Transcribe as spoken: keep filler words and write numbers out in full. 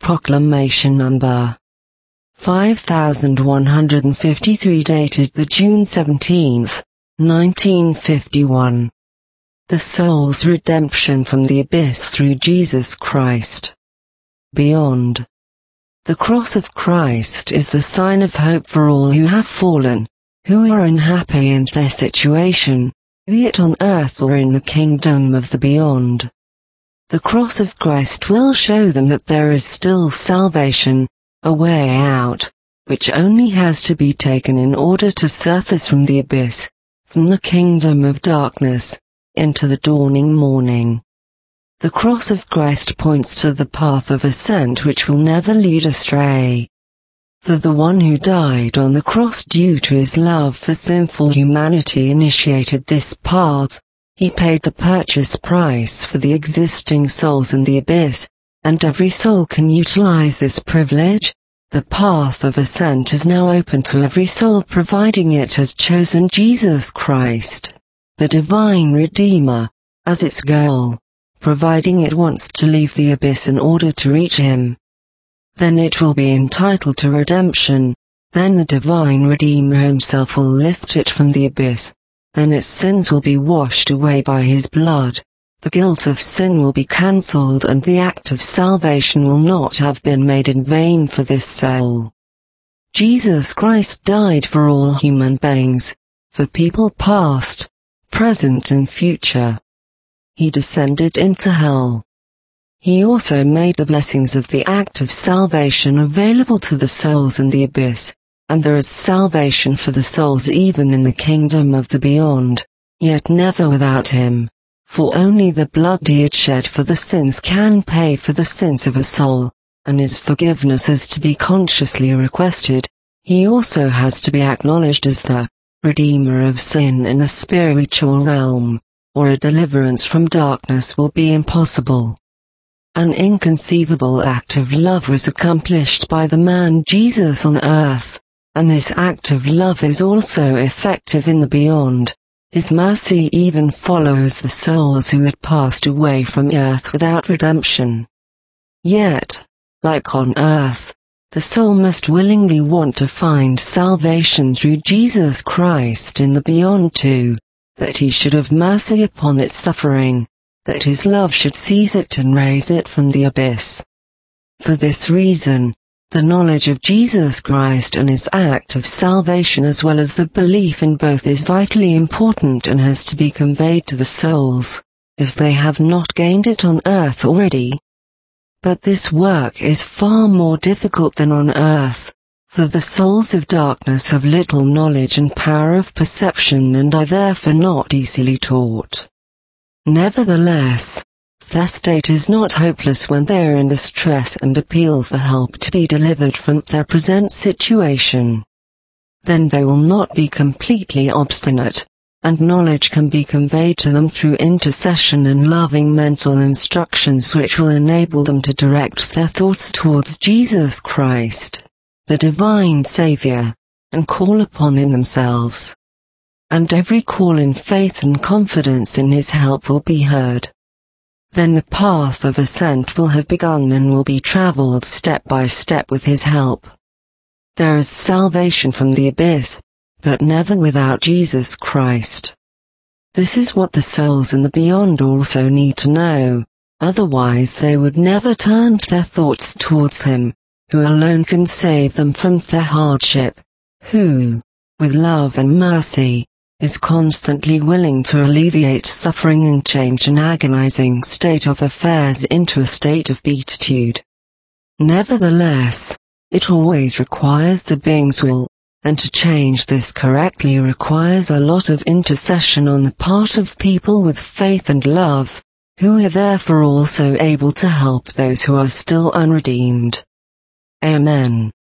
Proclamation Number five thousand one hundred fifty-three, dated the June seventeenth, nineteen fifty-one. The soul's redemption from the abyss through Jesus Christ. Beyond. The cross of Christ is the sign of hope for all who have fallen, who are unhappy in their situation, be it on earth or in the kingdom of the beyond. The cross of Christ will show them that there is still salvation, a way out, which only has to be taken in order to surface from the abyss, from the kingdom of darkness, into the dawning morning. The cross of Christ points to the path of ascent which will never lead astray. For the one who died on the cross due to his love for sinful humanity initiated this path. He paid the purchase price for the existing souls in the abyss, and every soul can utilize this privilege. The path of ascent is now open to every soul providing it has chosen Jesus Christ, the Divine Redeemer, as its goal, providing it wants to leave the abyss in order to reach Him. Then it will be entitled to redemption, then the Divine Redeemer Himself will lift it from the abyss. Then its sins will be washed away by His blood, the guilt of sin will be cancelled, and the act of salvation will not have been made in vain for this soul. Jesus Christ died for all human beings, for people past, present and future. He descended into hell. He also made the blessings of the act of salvation available to the souls in the abyss. And there is salvation for the souls even in the kingdom of the beyond, yet never without Him, for only the blood He had shed for the sins can pay for the sins of a soul, and His forgiveness is to be consciously requested. He also has to be acknowledged as the Redeemer of sin in the spiritual realm, or a deliverance from darkness will be impossible. An inconceivable act of love was accomplished by the man Jesus on earth. And this act of love is also effective in the beyond. His mercy even follows the souls who had passed away from earth without redemption. Yet, like on earth, the soul must willingly want to find salvation through Jesus Christ in the beyond too, that He should have mercy upon its suffering, that His love should seize it and raise it from the abyss. For this reason, the knowledge of Jesus Christ and His act of salvation as well as the belief in both is vitally important and has to be conveyed to the souls, if they have not gained it on earth already. But this work is far more difficult than on earth, for the souls of darkness have little knowledge and power of perception and are therefore not easily taught. Nevertheless, their state is not hopeless when they are in distress and appeal for help to be delivered from their present situation. Then they will not be completely obstinate, and knowledge can be conveyed to them through intercession and loving mental instructions which will enable them to direct their thoughts towards Jesus Christ, the Divine Savior, and call upon Him themselves. And every call in faith and confidence in His help will be heard. Then the path of ascent will have begun and will be traveled step by step with His help. There is salvation from the abyss, but never without Jesus Christ. This is what the souls in the beyond also need to know, otherwise they would never turn their thoughts towards Him, who alone can save them from their hardship, who, with love and mercy, is constantly willing to alleviate suffering and change an agonizing state of affairs into a state of beatitude. Nevertheless, it always requires the being's will, and to change this correctly requires a lot of intercession on the part of people with faith and love, who are therefore also able to help those who are still unredeemed. Amen.